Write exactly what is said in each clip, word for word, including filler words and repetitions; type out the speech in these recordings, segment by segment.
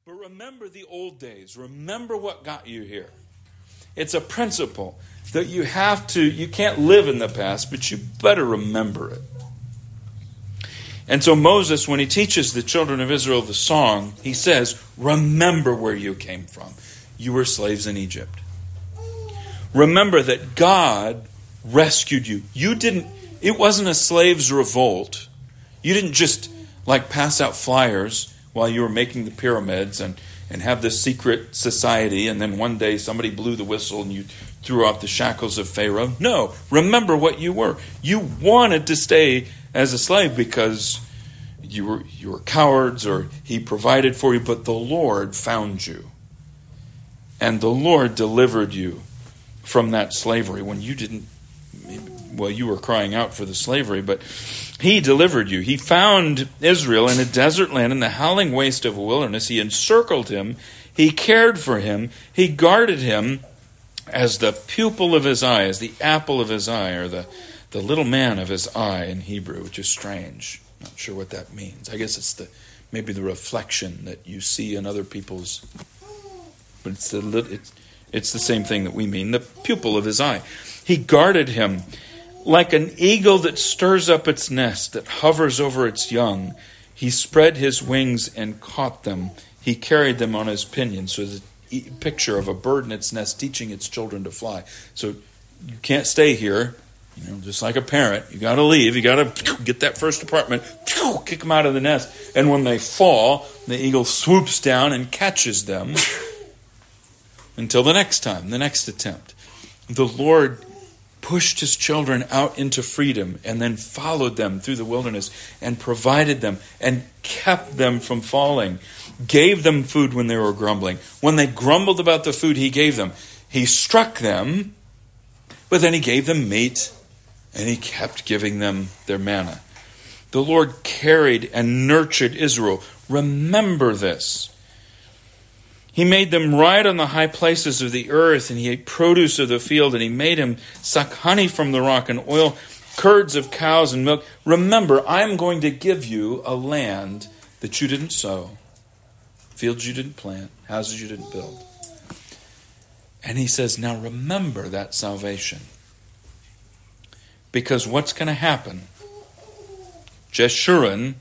But remember the old days. Remember what got you here. It's a principle that you have to, you can't live in the past, but you better remember it. And so Moses, when he teaches the children of Israel the song, he says, remember where you came from. You were slaves in Egypt. Remember that God rescued you. You didn't, it wasn't a slave's revolt. You didn't just like pass out flyers while you were making the pyramids and, and have this secret society, and then one day somebody blew the whistle and you threw off the shackles of Pharaoh. No, remember what you were. You wanted to stay as a slave because you were you were cowards or he provided for you, but the Lord found you. And the Lord delivered you from that slavery when you didn't, well, you were crying out for the slavery, but he delivered you. He found Israel in a desert land, in the howling waste of a wilderness. He encircled him. He cared for him. He guarded him as the pupil of his eye, as the apple of his eye, or the, the little man of his eye in Hebrew, which is strange. Not sure what that means. I guess it's the maybe the reflection that you see in other people's, but it's the it's, it's the same thing that we mean, the pupil of his eye. He guarded him like an eagle that stirs up its nest, that hovers over its young. He spread his wings and caught them. He carried them on his pinions. So the picture of a bird in its nest teaching its children to fly. So you can't stay here. You know, just like a parent, you got to leave. You got to get that first apartment, kick them out of the nest. And when they fall, the eagle swoops down and catches them until the next time, the next attempt. The Lord pushed his children out into freedom and then followed them through the wilderness and provided them and kept them from falling, gave them food when they were grumbling. When they grumbled about the food he gave them, he struck them, but then he gave them meat and he kept giving them their manna. The Lord carried and nurtured Israel. Remember this. He made them ride on the high places of the earth, and he ate produce of the field, and he made him suck honey from the rock and oil, curds of cows and milk. Remember, I'm going to give you a land that you didn't sow, fields you didn't plant, houses you didn't build. And he says, now remember that salvation. Because what's going to happen? Jeshurun,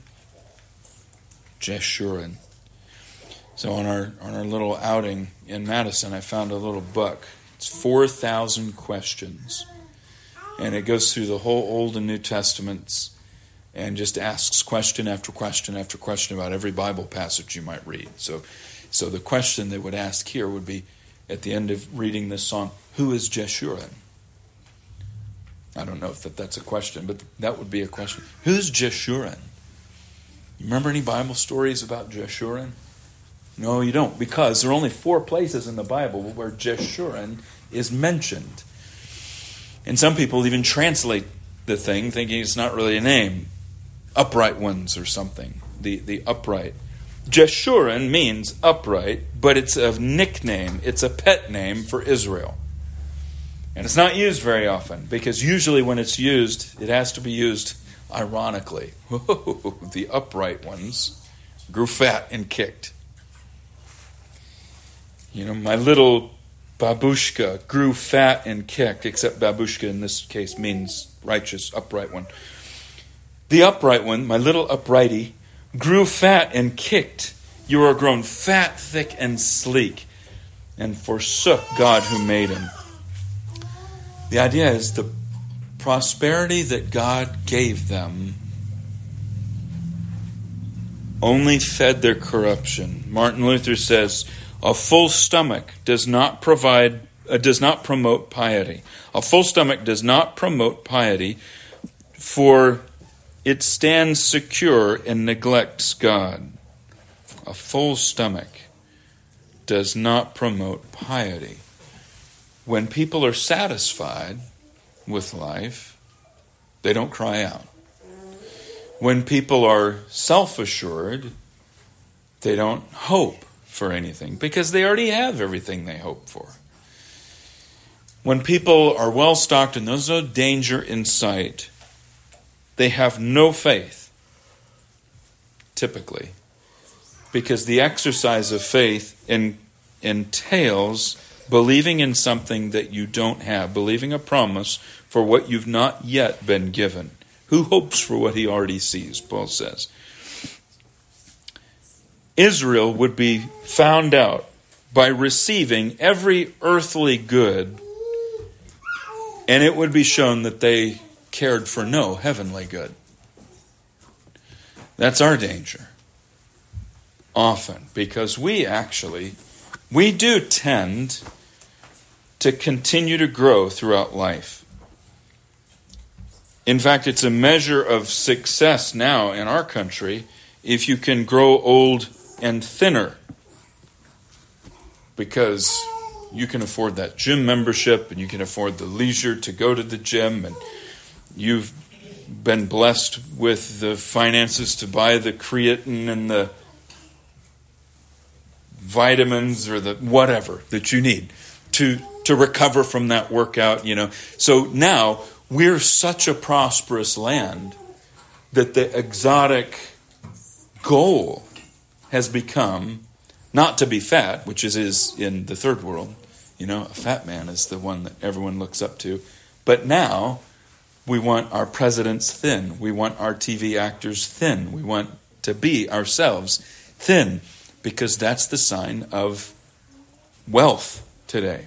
Jeshurun. So on our on our little outing in Madison, I found a little book. It's four thousand questions. And it goes through the whole Old and New Testaments and just asks question after question after question about every Bible passage you might read. So, so the question they would ask here would be, at the end of reading this song, who is Jeshurun? I don't know if that, that's a question, but that would be a question. Who's Jeshurun? You remember any Bible stories about Jeshurun? No, you don't, because there are only four places in the Bible where Jeshurun is mentioned. And some people even translate the thing thinking it's not really a name. Upright ones or something. The, the upright. Jeshurun means upright, but it's a nickname. It's a pet name for Israel. And it's not used very often, because usually when it's used, it has to be used ironically. The upright ones grew fat and kicked. You know, my little babushka grew fat and kicked, except babushka in this case means righteous, upright one. The upright one, my little uprighty, grew fat and kicked. You are grown fat, thick, and sleek, and forsook God who made him. The idea is the prosperity that God gave them only fed their corruption. Martin Luther says, a full stomach does not provide, uh, does not promote piety. A full stomach does not promote piety, for it stands secure and neglects God. A full stomach does not promote piety. When people are satisfied with life, they don't cry out. When people are self-assured, they don't hope for anything because they already have everything they hope for. When people are well-stocked and there's no danger in sight, they have no faith, typically. Because the exercise of faith in, entails believing in something that you don't have, believing a promise for what you've not yet been given. Who hopes for what he already sees, Paul says. Israel would be found out by receiving every earthly good, and it would be shown that they cared for no heavenly good. That's our danger. Often, because we actually, we do tend to continue to grow throughout life. In fact, it's a measure of success now in our country if you can grow old and thinner, because you can afford that gym membership and you can afford the leisure to go to the gym, and you've been blessed with the finances to buy the creatine and the vitamins or the whatever that you need to to recover from that workout, you know. So now we're such a prosperous land that the exotic goal has become not to be fat, which is, is in the third world. You know, a fat man is the one that everyone looks up to. But now we want our presidents thin. We want our T V actors thin. We want to be ourselves thin, because that's the sign of wealth today.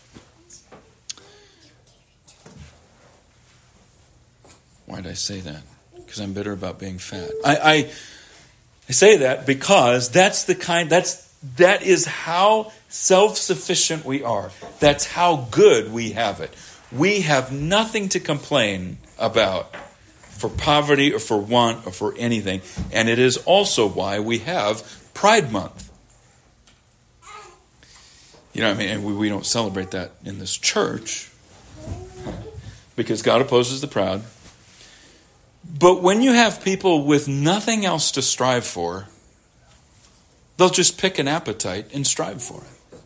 Why did I say that? Because I'm bitter about being fat. I, I I say that because that's the kind that's that is how self-sufficient we are. That's how good we have it. We have nothing to complain about for poverty or for want or for anything. And it is also why we have Pride Month. You know, I mean, we, we don't celebrate that in this church because God opposes the proud. But when you have people with nothing else to strive for, they'll just pick an appetite and strive for it.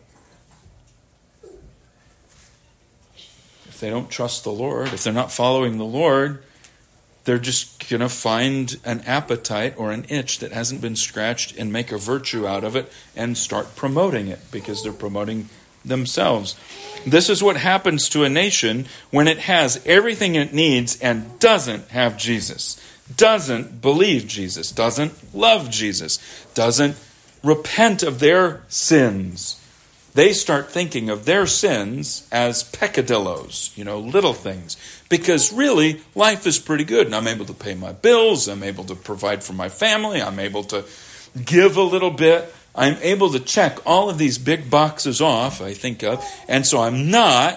If they don't trust the Lord, if they're not following the Lord, they're just going to find an appetite or an itch that hasn't been scratched and make a virtue out of it and start promoting it because they're promoting themselves. This is what happens to a nation when it has everything it needs and doesn't have Jesus, doesn't believe Jesus, doesn't love Jesus, doesn't repent of their sins. They start thinking of their sins as peccadillos, you know, little things. Because really, life is pretty good. And I'm able to pay my bills. I'm able to provide for my family. I'm able to give a little bit. I'm able to check all of these big boxes off, I think of. And so I'm not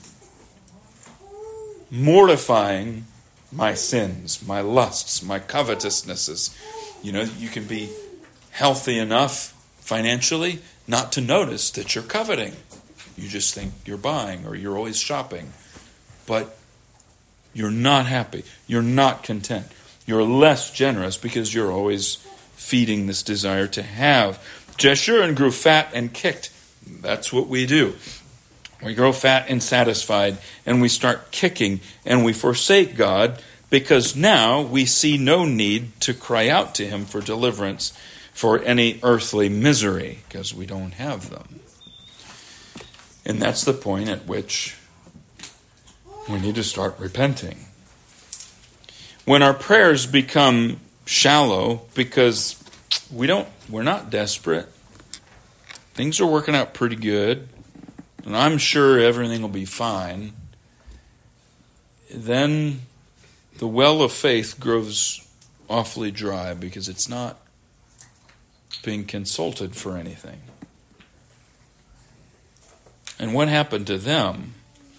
mortifying my sins, my lusts, my covetousnesses. You know, you can be healthy enough financially not to notice that you're coveting. You just think you're buying or you're always shopping. But you're not happy. You're not content. You're less generous because you're always feeding this desire to have. Jeshurun grew fat and kicked. That's what we do. We grow fat and satisfied, and we start kicking, and we forsake God because now we see no need to cry out to Him for deliverance for any earthly misery because we don't have them. And that's the point at which we need to start repenting. When our prayers become shallow because we don't, we're not desperate, things are working out pretty good, and I'm sure everything will be fine, then the well of faith grows awfully dry because it's not being consulted for anything. And what happened to them?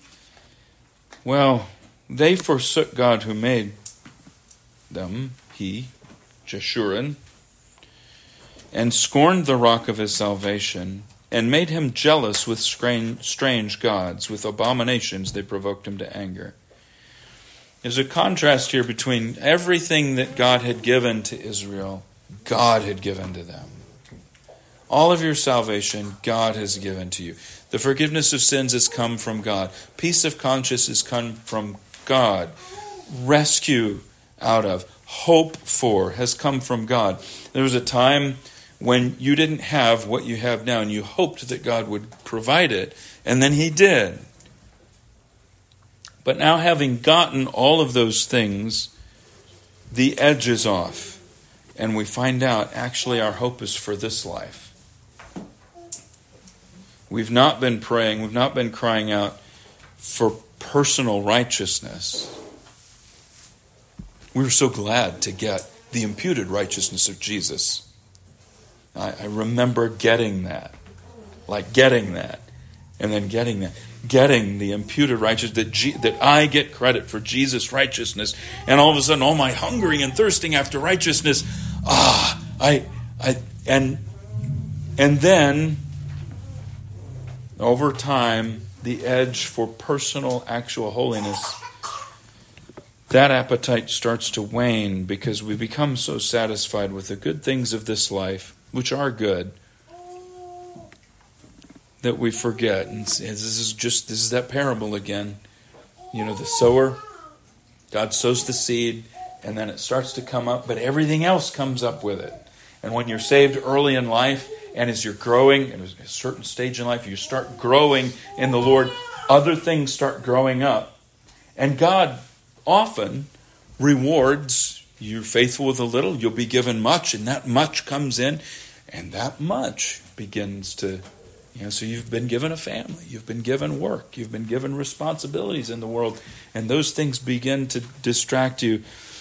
Well, they forsook God who made them, he, Jeshurun, and scorned the rock of his salvation, and made him jealous with strange gods. With abominations they provoked him to anger. There's a contrast here between everything that God had given to Israel, God had given to them. All of your salvation, God has given to you. The forgiveness of sins has come from God. Peace of conscience has come from God. Rescue out of, hope for, has come from God. There was a time when you didn't have what you have now and you hoped that God would provide it, and then he did. But now, having gotten all of those things, the edge is off, and we find out actually our hope is for this life. We've not been praying, we've not been crying out for personal righteousness. We were so glad to get the imputed righteousness of Jesus. I, I remember getting that, like getting that, and then getting that. Getting the imputed righteousness, that, G, that I get credit for Jesus' righteousness, and all of a sudden, all my hungering and thirsting after righteousness, ah, I, I, and, and then, over time, the edge for personal, actual holiness, that appetite starts to wane because we become so satisfied with the good things of this life, which are good, that we forget. And this is just this is that parable again. You know, the sower, God sows the seed, and then it starts to come up, but everything else comes up with it. And when you're saved early in life, and as you're growing, at a certain stage in life, you start growing in the Lord, other things start growing up. And God often rewards, you're faithful with a little, you'll be given much, and that much comes in, and that much begins to, you know, so you've been given a family, you've been given work, you've been given responsibilities in the world, and those things begin to distract you,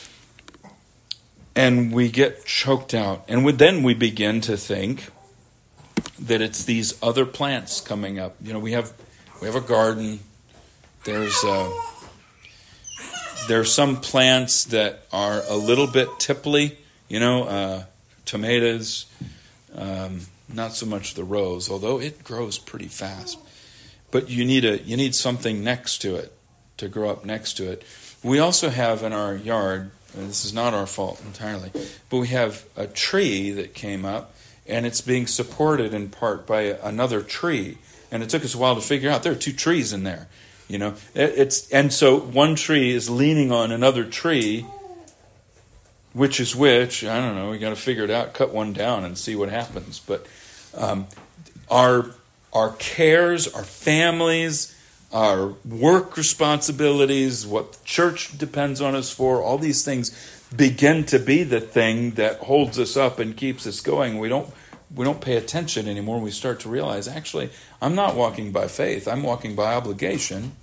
and we get choked out. And then we begin to think that it's these other plants coming up. You know, we have we have a garden. There's uh, there's some plants that are a little bit tipply. You know, uh, tomatoes. Um, not so much the rose, although it grows pretty fast. But you need a you need something next to it to grow up next to it. We also have in our yard. And this is not our fault entirely, but we have a tree that came up, and it's being supported in part by another tree. And it took us a while to figure out there are two trees in there, you know. It, it's and so one tree is leaning on another tree, which is which. I don't know. We got to figure it out. Cut one down and see what happens. But um, our our cares, our families, our work responsibilities, what the church depends on us for, all these things begin to be the thing that holds us up and keeps us going. We don't we don't pay attention anymore. We start to realize, actually, I'm not walking by faith. I'm walking by obligation.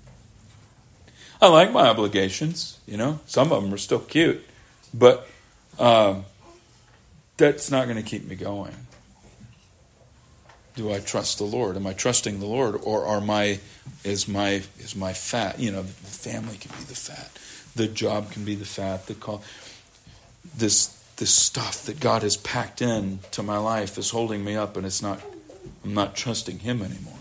I like my obligations, you know. Some of them are still cute, but um, that's not going to keep me going. Do I trust the Lord? Am I trusting the Lord, or are my is my is my fat? You know, the family can be the fat, the job can be the fat. The call, this this stuff that God has packed in to my life is holding me up, and it's not. I'm not trusting Him anymore.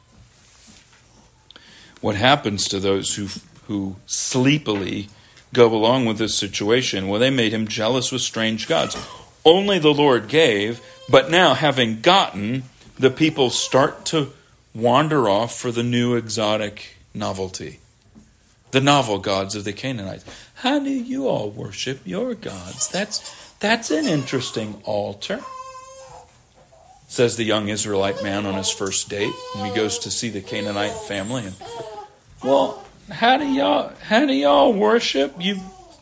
What happens to those who who sleepily go along with this situation? Well, they made him jealous with strange gods. Only the Lord gave, but now having gotten, the people start to wander off for the new exotic novelty. The novel gods of the Canaanites. How do you all worship your gods? That's that's an interesting altar, says the young Israelite man on his first date when he goes to see the Canaanite family. And, well, how do y'all how do y'all worship? You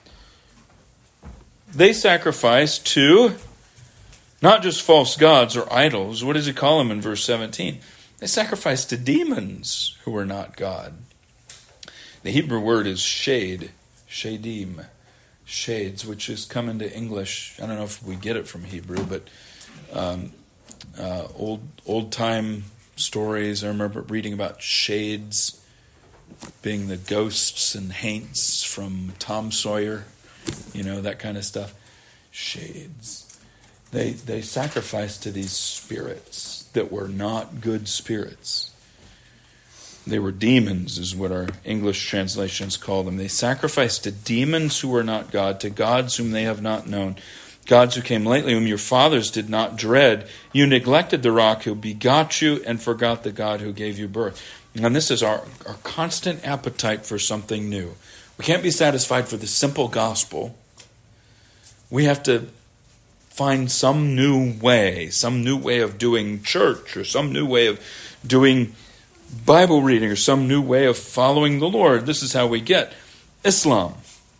they sacrifice to not just false gods or idols. What does he call them in verse seventeen? They sacrifice to demons who are not God. The Hebrew word is shade, shadim, shades, which has come into English. I don't know if we get it from Hebrew, but um, uh, old old time stories. I remember reading about shades being the ghosts and haints from Tom Sawyer, you know, that kind of stuff. Shades. They they sacrificed to these spirits that were not good spirits. They were demons, is what our English translations call them. They sacrificed to demons who were not God, to gods whom they have not known, gods who came lately, whom your fathers did not dread. You neglected the rock who begot you and forgot the God who gave you birth. And this is our, our constant appetite for something new. We can't be satisfied for the simple gospel. We have to find some new way, some new way of doing church, or some new way of doing Bible reading, or some new way of following the Lord. This is how we get Islam.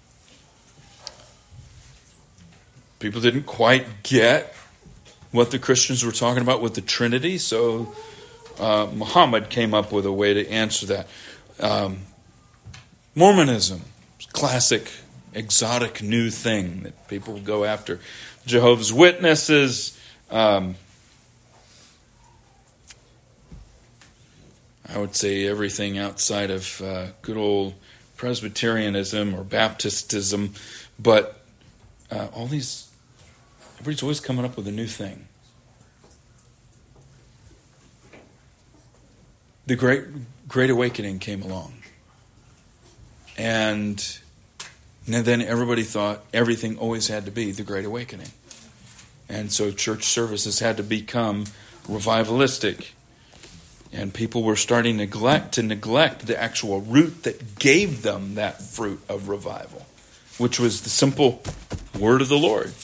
People didn't quite get what the Christians were talking about with the Trinity, so uh, Muhammad came up with a way to answer that. Um, Mormonism, classic, exotic new thing that people go after. Jehovah's Witnesses, um, I would say everything outside of uh, good old Presbyterianism or Baptistism, but uh, all these, everybody's always coming up with a new thing. The Great Great Awakening came along, and then everybody thought everything always had to be the Great Awakening. And so church services had to become revivalistic. And people were starting to neglect, to neglect the actual root that gave them that fruit of revival, which was the simple word of the Lord.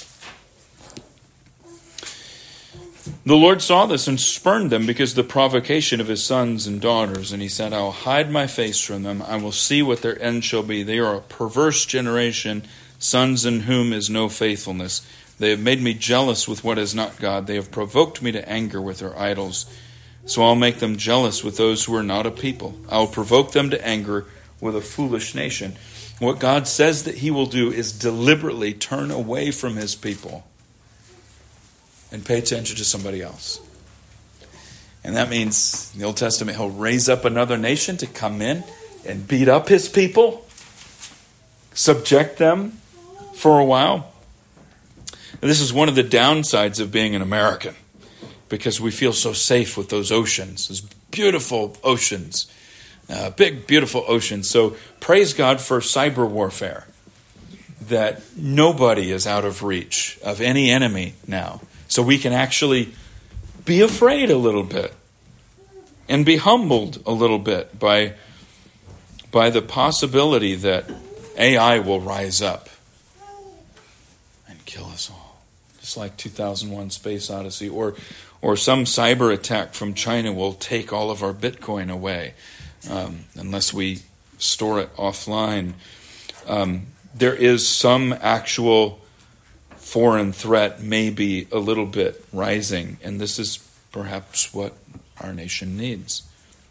The Lord saw this and spurned them because of the provocation of his sons and daughters. And he said, I will hide my face from them. I will see what their end shall be. They are a perverse generation, sons in whom is no faithfulness. They have made me jealous with what is not God. They have provoked me to anger with their idols. So I'll make them jealous with those who are not a people. I will provoke them to anger with a foolish nation. What God says that he will do is deliberately turn away from his people and pay attention to somebody else. And that means in the Old Testament, he'll raise up another nation to come in and beat up his people, subject them for a while. And this is one of the downsides of being an American, because we feel so safe with those oceans, those beautiful oceans, uh, big, beautiful oceans. So praise God for cyber warfare, that nobody is out of reach of any enemy now. So we can actually be afraid a little bit and be humbled a little bit by, by the possibility that A I will rise up and kill us all. Just like two thousand one Space Odyssey, or or some cyber attack from China will take all of our Bitcoin away um, unless we store it offline. Um, there is some actual foreign threat, maybe a little bit rising, and this is perhaps what our nation needs.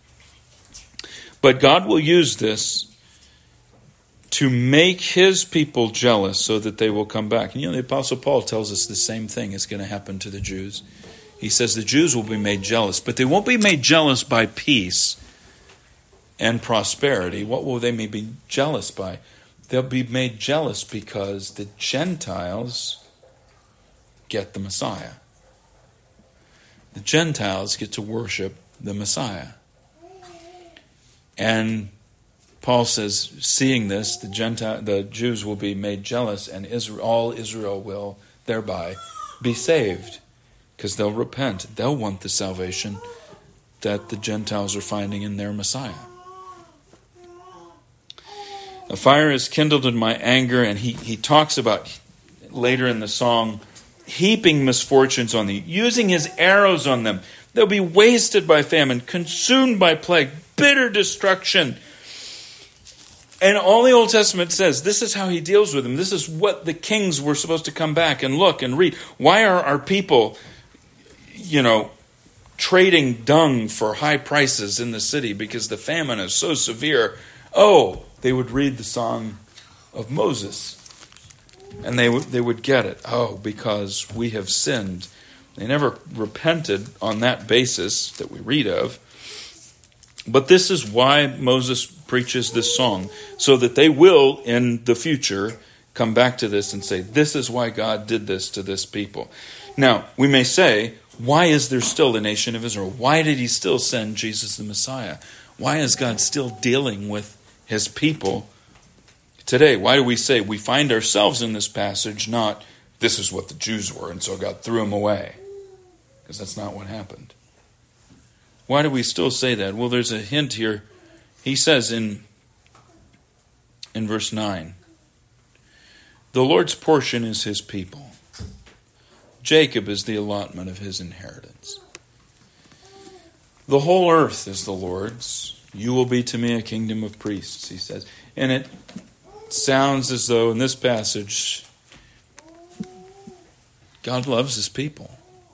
But God will use this to make his people jealous so that they will come back. And you know, the Apostle Paul tells us the same thing is going to happen to the Jews. He says the Jews will be made jealous, but they won't be made jealous by peace and prosperity. What will they be jealous by? They'll be made jealous because the Gentiles get the Messiah. The Gentiles get to worship the Messiah. And Paul says, seeing this, the Gentile, the Jews will be made jealous, and Israel, all Israel will thereby be saved, because they'll repent. They'll want the salvation that the Gentiles are finding in their Messiah. A fire is kindled in my anger, and he, he talks about later in the song, heaping misfortunes on thee, using his arrows on them. They'll be wasted by famine, consumed by plague, bitter destruction. And all the Old Testament says, this is how he deals with them. This is what the kings were supposed to come back and look and read. Why are our people, you know, trading dung for high prices in the city? Because the famine is so severe. Oh, they would read the song of Moses, and they would they would get it. Oh, because we have sinned. They never repented on that basis that we read of. But this is why Moses preaches this song, so that they will, in the future, come back to this and say, this is why God did this to this people. Now, we may say, why is there still a nation of Israel? Why did he still send Jesus the Messiah? Why is God still dealing with his people today? Why do we say we find ourselves in this passage, not this is what the Jews were, and so God threw them away? Because that's not what happened. Why do we still say that? Well, there's a hint here. He says in, in verse nine, the Lord's portion is his people. Jacob is the allotment of his inheritance. The whole earth is the Lord's. You will be to me a kingdom of priests, he says. And it sounds as though in this passage, God loves his people.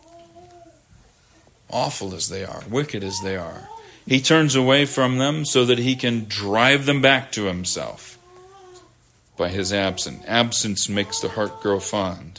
Awful as they are, wicked as they are. He turns away from them so that he can drive them back to himself by his absence. Absence makes the heart grow fond.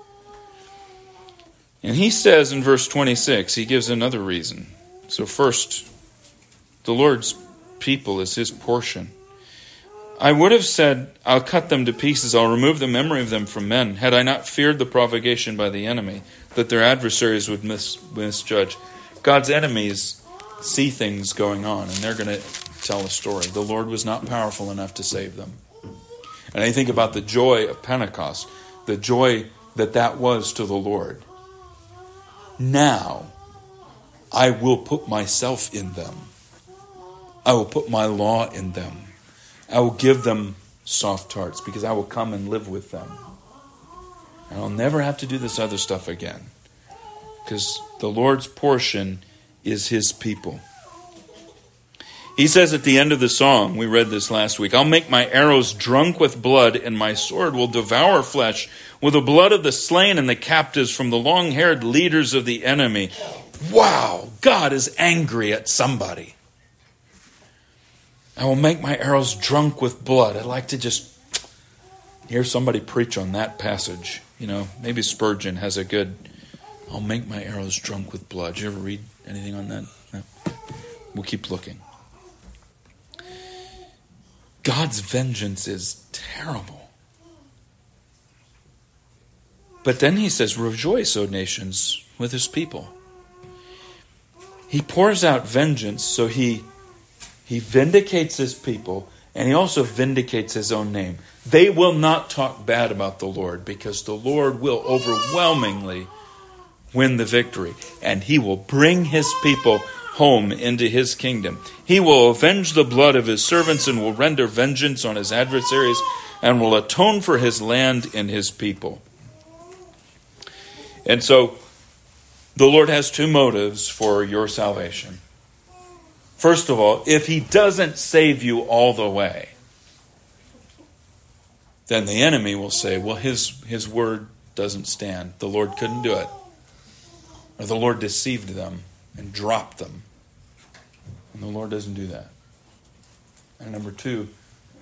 And he says in verse twenty-six, he gives another reason. So first, the Lord's people is his portion. I would have said, I'll cut them to pieces, I'll remove the memory of them from men, had I not feared the provocation by the enemy, that their adversaries would mis- misjudge. God's enemies see things going on, and they're going to tell a story. The Lord was not powerful enough to save them. And I think about the joy of Pentecost, the joy that that was to the Lord. Now, I will put myself in them. I will put my law in them. I will give them soft hearts because I will come and live with them. And I'll never have to do this other stuff again because the Lord's portion is his people. He says at the end of the song, we read this last week, I'll make my arrows drunk with blood and my sword will devour flesh with the blood of the slain and the captives from the long-haired leaders of the enemy. Wow, God is angry at somebody. I will make my arrows drunk with blood. I'd like to just hear somebody preach on that passage. You know, maybe Spurgeon has a good, I'll make my arrows drunk with blood. Did you ever read anything on that? No. We'll keep looking. God's vengeance is terrible. But then he says, rejoice, O nations, with his people. He pours out vengeance, so he, he vindicates his people, and he also vindicates his own name. They will not talk bad about the Lord, because the Lord will overwhelmingly win the victory, and he will bring his people home into his kingdom. He will avenge the blood of his servants and will render vengeance on his adversaries and will atone for his land and his people. And so the Lord has two motives for your salvation. First of all, if he doesn't save you all the way, then the enemy will say, well, his, his word doesn't stand. The Lord couldn't do it. Or the Lord deceived them and dropped them. And the Lord doesn't do that. And number two,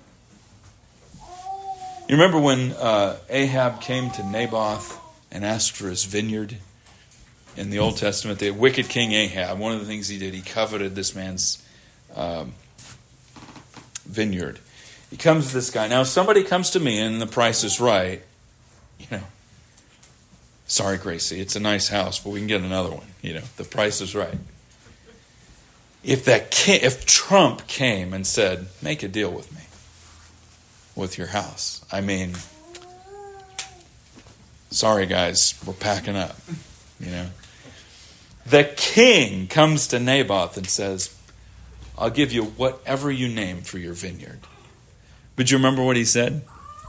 you remember when uh, Ahab came to Naboth and asked for his vineyard? In the Old Testament, the wicked king Ahab, one of the things he did, he coveted this man's um, vineyard. He comes to this guy. Now, if somebody comes to me and the price is right, you know, sorry, Gracie, it's a nice house, but we can get another one. You know, the price is right. If that king, if Trump came and said, make a deal with me, with your house, I mean, sorry guys, we're packing up, you know. The king comes to Naboth and says, I'll give you whatever you name for your vineyard. But you remember what he said?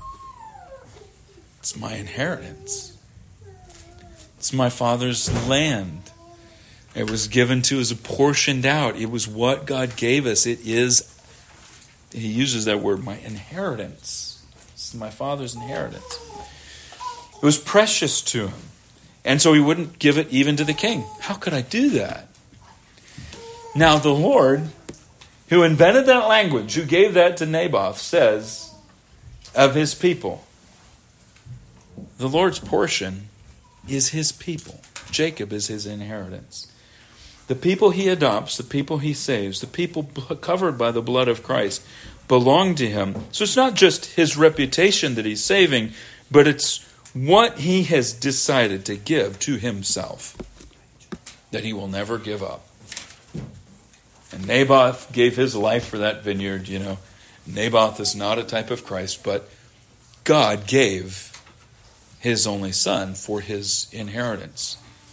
It's my inheritance. It's my father's land. It was given to us, portioned out. It was what God gave us. It is, he uses that word, my inheritance. It's my father's inheritance. It was precious to him. And so he wouldn't give it even to the king. How could I do that? Now the Lord, who invented that language, who gave that to Naboth, says of his people, the Lord's portion is his people. Jacob is his inheritance. The people he adopts, the people he saves, the people covered by the blood of Christ belong to him. So it's not just his reputation that he's saving, but it's what he has decided to give to himself that he will never give up. And Naboth gave his life for that vineyard, you know. Naboth is not a type of Christ, but God gave his only son for his inheritance.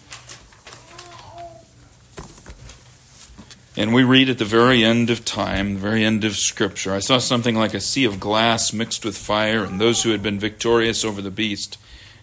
And we read at the very end of time, the very end of Scripture, I saw something like a sea of glass mixed with fire, and those who had been victorious over the beast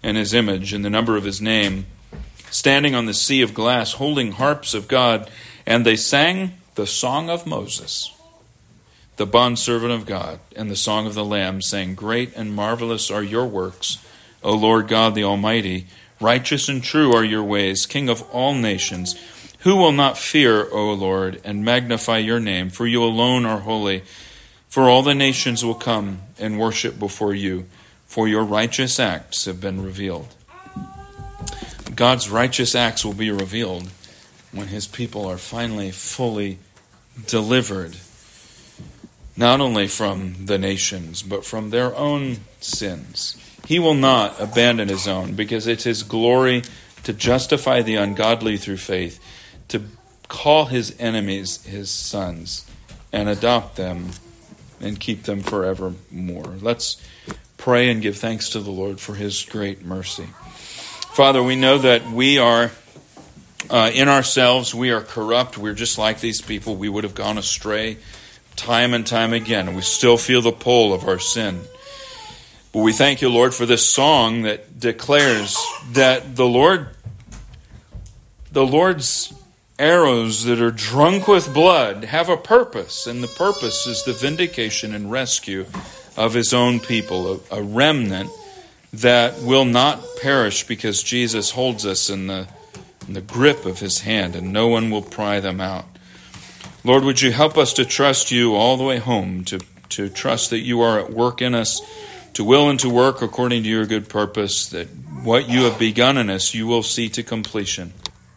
and his image and the number of his name, standing on the sea of glass, holding harps of God, and they sang the song of Moses, the bondservant of God, and the song of the Lamb, saying, Great and marvelous are your works, O Lord God the Almighty. Righteous and true are your ways, King of all nations. Who will not fear, O Lord, and magnify your name? For you alone are holy. For all the nations will come and worship before you, for your righteous acts have been revealed. God's righteous acts will be revealed when his people are finally fully delivered, not only from the nations, but from their own sins. He will not abandon his own, because it's his glory to justify the ungodly through faith, to call his enemies his sons, and adopt them and keep them forevermore. Let's pray and give thanks to the Lord for his great mercy. Father, we know that we are, uh, in ourselves, we are corrupt. We're just like these people. We would have gone astray time and time again, and we still feel the pull of our sin. But we thank you, Lord, for this song that declares that the Lord, the Lord's arrows that are drunk with blood have a purpose, and the purpose is the vindication and rescue of his own people, a, a remnant that will not perish, because Jesus holds us in the, in the grip of his hand, and no one will pry them out. Lord, would you help us to trust you all the way home, to, to trust that you are at work in us, to will and to work according to your good purpose, that what you have begun in us you will see to completion.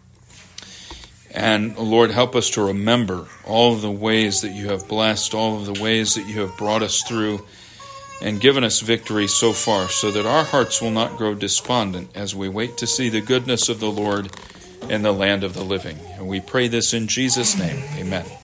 And Lord, help us to remember all of the ways that you have blessed, all of the ways that you have brought us through and given us victory so far, so that our hearts will not grow despondent as we wait to see the goodness of the Lord in the land of the living. And we pray this in Jesus' name. Amen.